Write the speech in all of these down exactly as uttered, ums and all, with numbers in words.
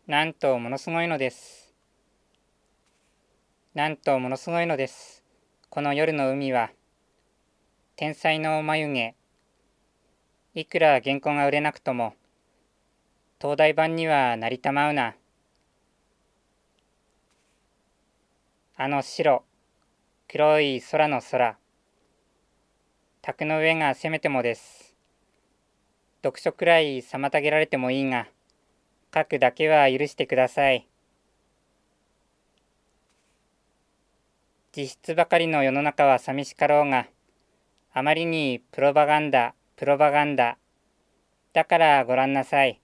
なんとものすごいのです。なんとものすごいのです。この夜の海は、天才の眉毛。いくら原稿が売れなくとも、東大版にはなりたまうな。あの白、黒い空の空。卓の上がせめてもです。読書くらい妨げられてもいいが、書くだけは許してください。実質ばかりの世の中は寂しかろうが、あまりにプロパガンダ、プロパガンダ。だからごらんなさい。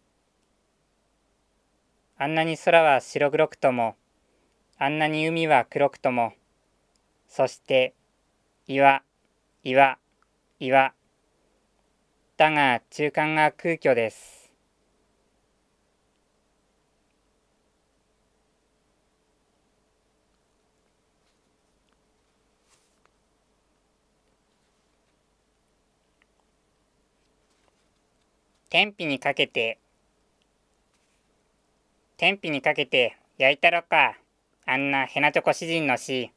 あんなに空は白黒くとも、あんなに海は黒くとも、そして岩、岩、岩。だが中間が空虚です。天日にかけて、天日にかけて焼いたろか。あんなヘナチョコ詩人の詩。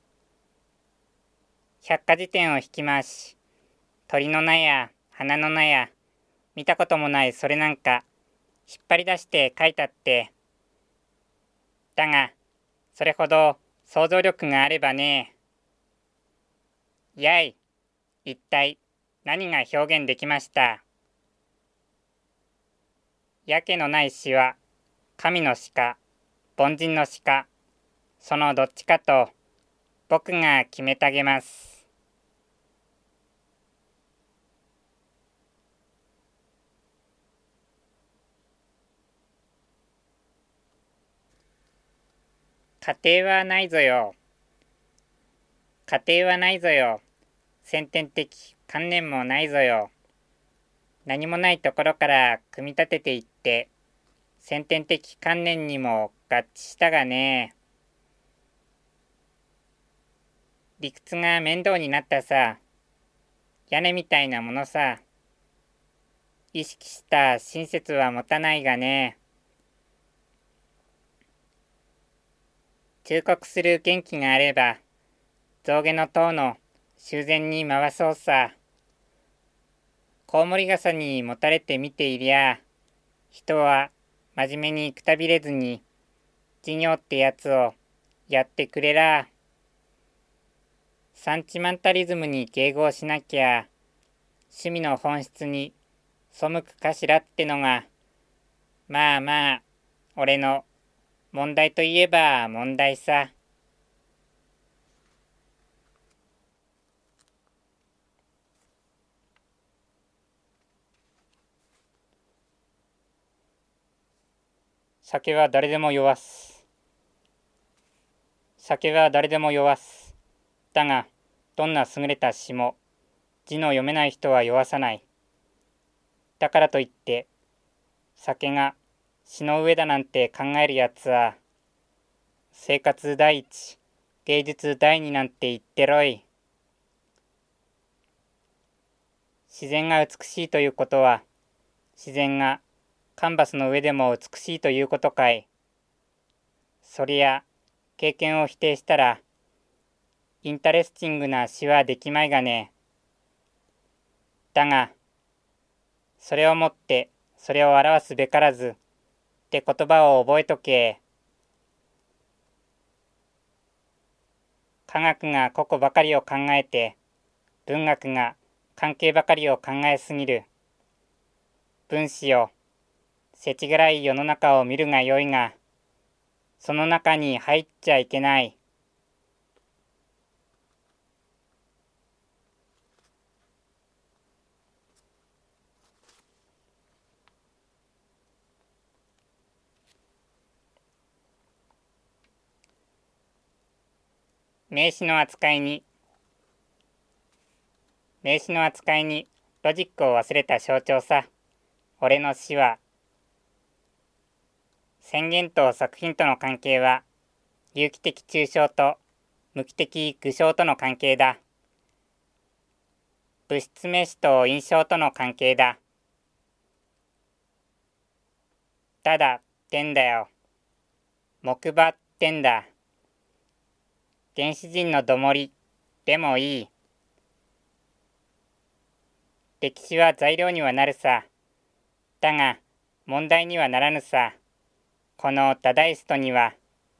百科事典を引き回し、鳥の名や花の名や、見たこともないそれなんか、引っ張り出して書いたって。だが、それほど想像力があればね。やい、一体何が表現できました。やけのない詩は、神の詩か、凡人の詩か、そのどっちかと、僕が決めてあげます。家庭はないぞよ。家庭はないぞよ。先天的観念もないぞよ。何もないところから組み立てていって、先天的観念にも合致したがね。理屈が面倒になったさ。屋根みたいなものさ。意識した親切は持たないがね。忠告する元気があれば、象牙の塔の修繕に回そうさ。コウモリ傘にもたれて見ていりゃ、人は真面目にくたびれずに、事業ってやつをやってくれら。サンチマンタリズムに迎合しなきゃ、趣味の本質に背くかしらってのが、まあまあ、俺の問題といえば問題さ。酒は誰でも酔わす。酒は誰でも酔わす。だが、どんな優れた詩も、字の読めない人は酔わさない。だからといって、酒が詩の上だなんて考えるやつは、生活第一、芸術第二なんて言ってろい。自然が美しいということは、自然がカンバスの上でも美しいということかい。そりゃ、経験を否定したら、インタレスティングな詩はできまいがね。だが、それをもって、それを表すべからず、って言葉を覚えとけ。科学が個々ばかりを考えて、文学が関係ばかりを考えすぎる。分子よ、せちがらい世の中を見るがよいが、その中に入っちゃいけない。名詞の扱いに、名詞の扱いにロジックを忘れた象徴さ。俺の詩は、宣言と作品との関係は、有機的抽象と無機的具象との関係だ。物質名詞と印象との関係だ。ただ、点だよ。 木馬ってんだ。原始人のどもりでもいい。歴史は材料にはなるさ。だが問題にはならぬさ。このダダイストには。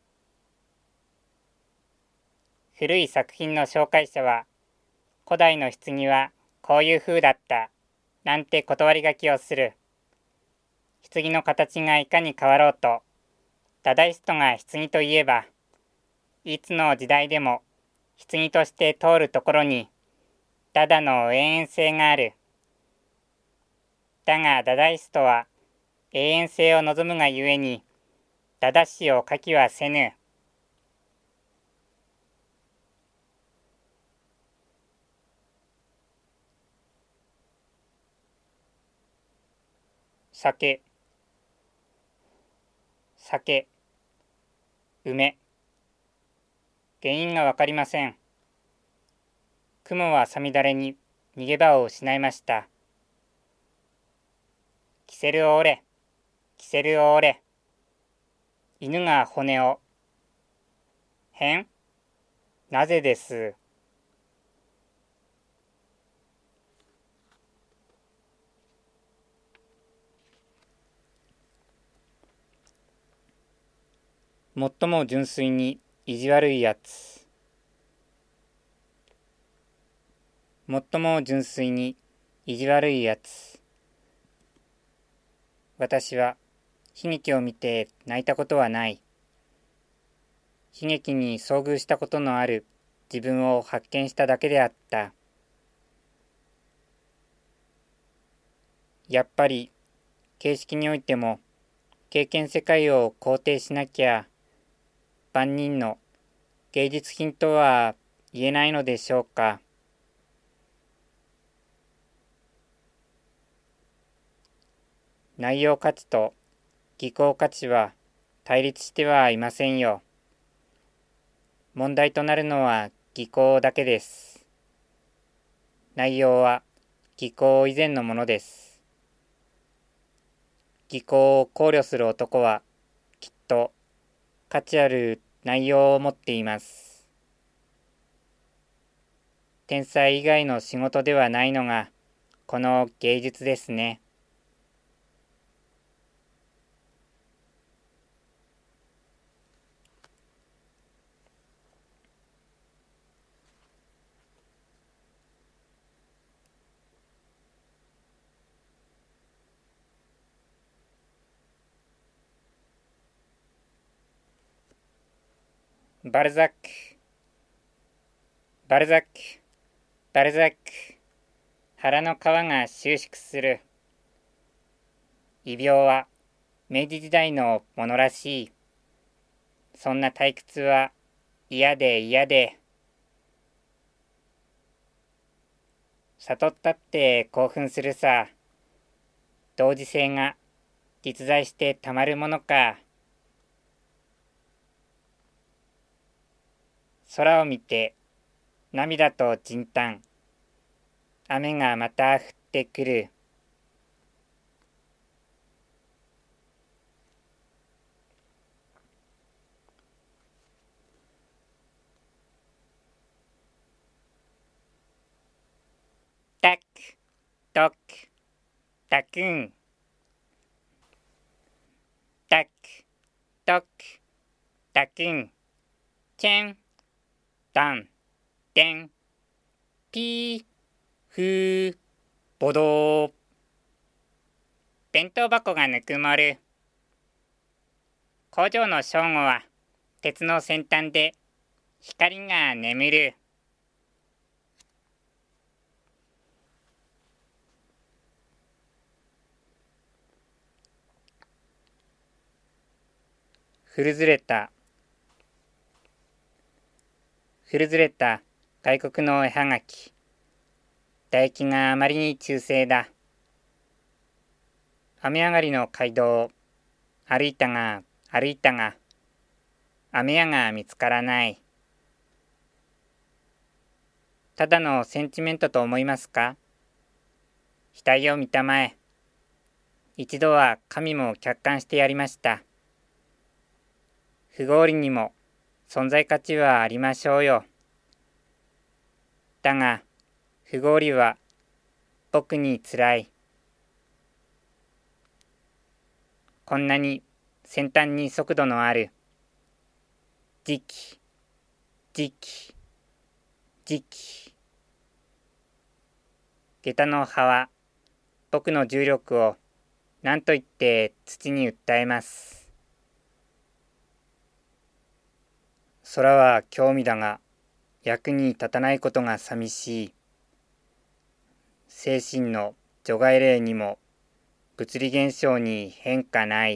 古い作品の紹介者は、古代の棺はこういう風だった、なんて断り書きをする。棺の形がいかに変わろうと、ダダイストが棺といえば、いつの時代でも棺として通るところに、ダダの永遠性がある。だがダダイストは永遠性を望むがゆえに、ダダ詩を書きはせぬ。酒、酒、梅。原因がわかりません。雲はさみだれに逃げ場を失いました。キセルを折れ、キセルを折れ。犬が骨を。変？なぜです。最も純粋に意地悪いやつ。最も純粋に意地悪いやつ。私は悲劇を見て泣いたことはない。悲劇に遭遇したことのある自分を発見しただけであった。やっぱり形式においても経験世界を肯定しなきゃ万人の芸術品とは言えないのでしょうか。内容価値と技巧価値は対立してはいませんよ。問題となるのは技巧だけです。内容は技巧以前のものです。技巧を考慮する男はきっと価値ある内容を持っています。天才以外の仕事ではないのがこの芸術ですね。バルザック、バルザック、バルザック。腹の皮が収縮する。異病は明治時代のものらしい。そんな退屈は嫌で嫌で。悟ったって興奮するさ。同時性が実在してたまるものか。空を見て涙とじんたん。雨がまた降ってくる。タック、トック、タクン。タック、トック、タクン。チェン、タン、テン、ピー、フー、ボドー。弁当箱がぬくもる。工場の正午は鉄の先端で光が眠る。古ずれた古ずれた外国の絵はがき。唾液があまりに中性だ。雨上がりの街道を歩いたが歩いたが雨屋が見つからない。ただのセンチメントと思いますか。額を見たまえ。一度は神も客観してやりました。 不合理にも存在価値はありましょうよ。だが、不合理は僕につらい。こんなに先端に速度のある。時期、時期、時期。下駄の葉は僕の重力を何と言って土に訴えます。空は興味だが役に立たないことが寂しい。精神の除外令にも物理現象に変化ない。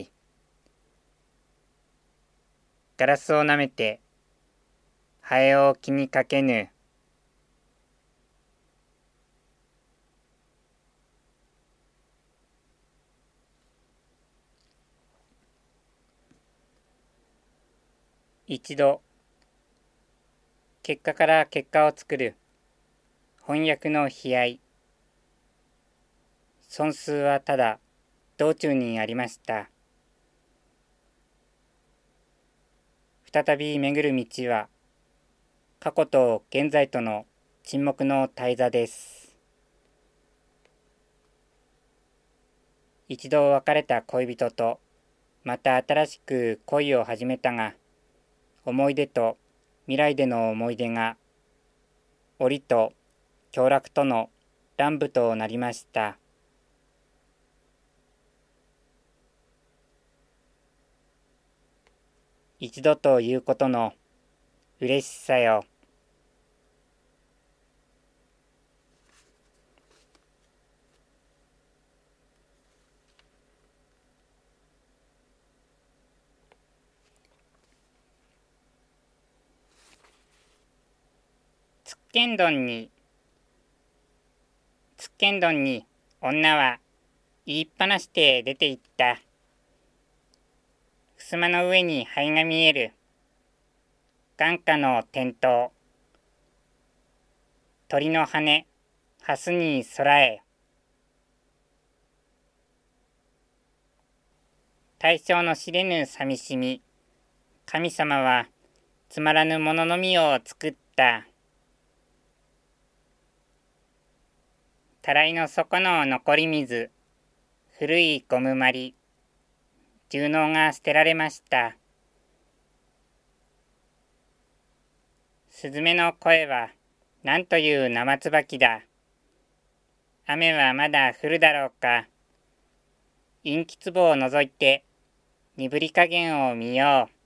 ガラスを舐めてハエを気にかけぬ。一度結果から結果を作る翻訳の悲哀。損数はただ道中にありました。再び巡る道は過去と現在との沈黙の対座です。一度別れた恋人とまた新しく恋を始めたが、思い出と未来での思い出が折と享楽との乱舞となりました。一度ということの嬉しさよ。つっけんどんにつっけんどんに女は言いっぱなして出て行った。襖の上に灰が見える。眼下の点灯。鳥の羽、蓮に空へ。対象の知れぬ寂しみ。神様はつまらぬもののみを作った。たらいの底の残り水。古いゴムまり。重納が捨てられました。スズメの声はなんという生椿だ。雨はまだ降るだろうか。陰気壺を覗いて鈍り加減を見よう。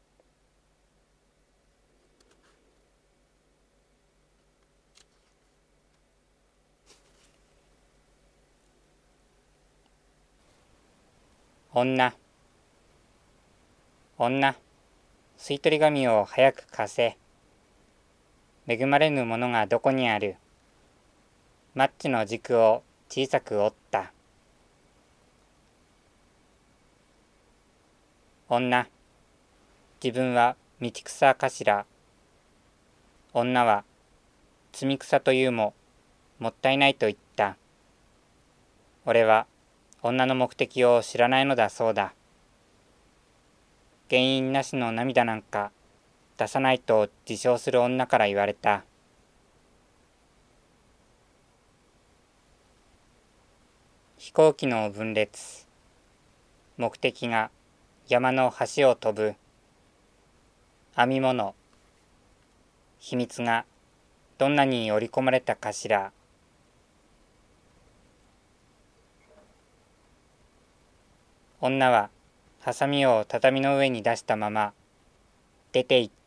女女吸い取り紙を早く貸せ。恵まれぬものがどこにある。マッチの軸を小さく折った。女自分は道草かしら。女は摘み草というももったいないと言った。俺は女の目的を知らないのだそうだ。原因なしの涙なんか出さないと自称する女から言われた。飛行機の分裂。目的が山の橋を飛ぶ。編み物。秘密がどんなに織り込まれたかしら。女はハサミを畳の上に出したまま出て行った。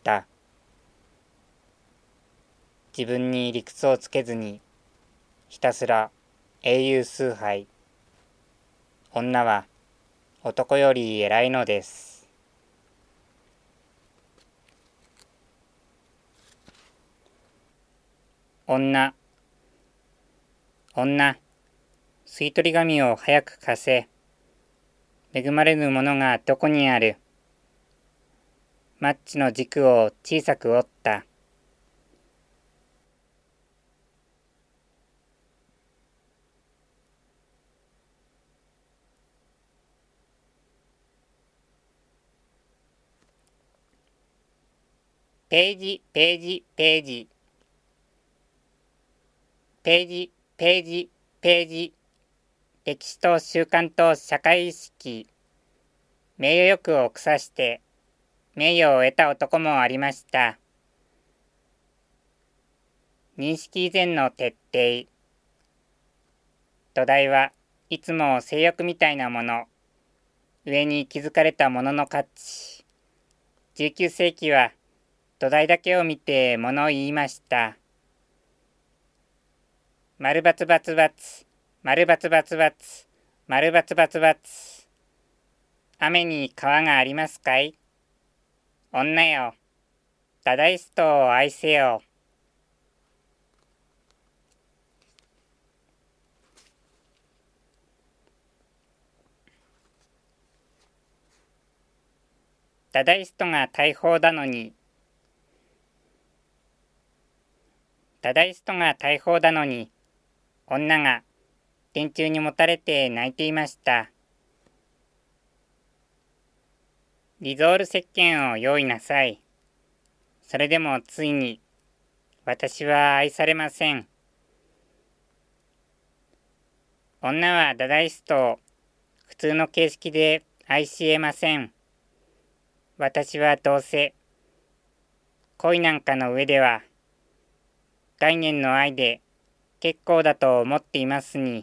自分に理屈をつけずにひたすら英雄崇拝。女は男より偉いのです。女女吸い取り紙を早く貸せ。恵まれぬものがどこにある。マッチの軸を小さく折った。 ページ、ページ、ページ。ページ、ページ、ページ。歴史と習慣と社会意識。名誉欲を腐して、名誉を得た男もありました。認識以前の徹底。土台はいつも性欲みたいなもの。上に築かれたものの価値。じゅうきゅう世紀は土台だけを見て物を言いました。丸バツバツバツ、丸バツバツバツ、丸バツバツバツ。雨に川がありますかい？女よ、ダダイストを愛せよ。ダダイストが大砲だのに、ダダイストが大砲だのに、女が電柱にもたれて泣いていました。リゾール石鹸を用意なさい。それでもついに、私は愛されません。女はダダイストを普通の形式で愛し得ません。私はどうせ、恋なんかの上では、概念の愛で結構だと思っていますに。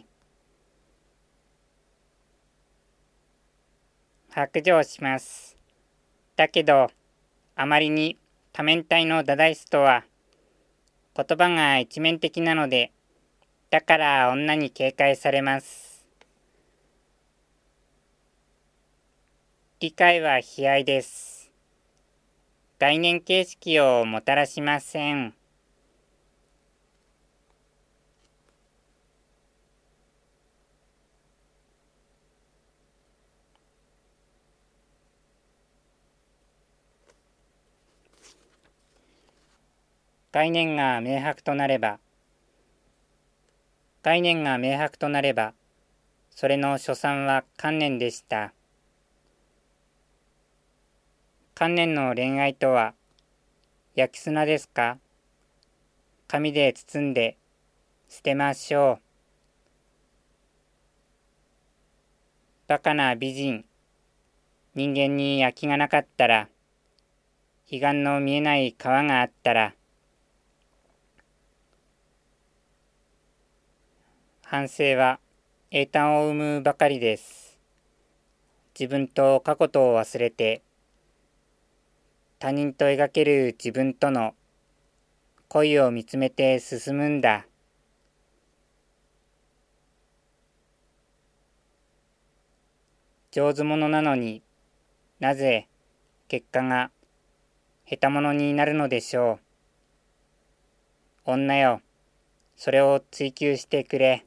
白状します。だけど、あまりに多面体のダダイストは、言葉が一面的なので、だから女に警戒されます。理解は悲哀です。概念形式をもたらしません。概念が明白となれば、概念が明白となれば、それの所産は観念でした。観念の恋愛とは、焼き砂ですか？紙で包んで捨てましょう。バカな美人、人間に焼きがなかったら、彼岸の見えない川があったら、反省は英単を生むばかりです。自分と過去とを忘れて、他人と描ける自分との恋を見つめて進むんだ。上手者なのになぜ結果が下手者になるのでしょう。女よ、それを追求してくれ。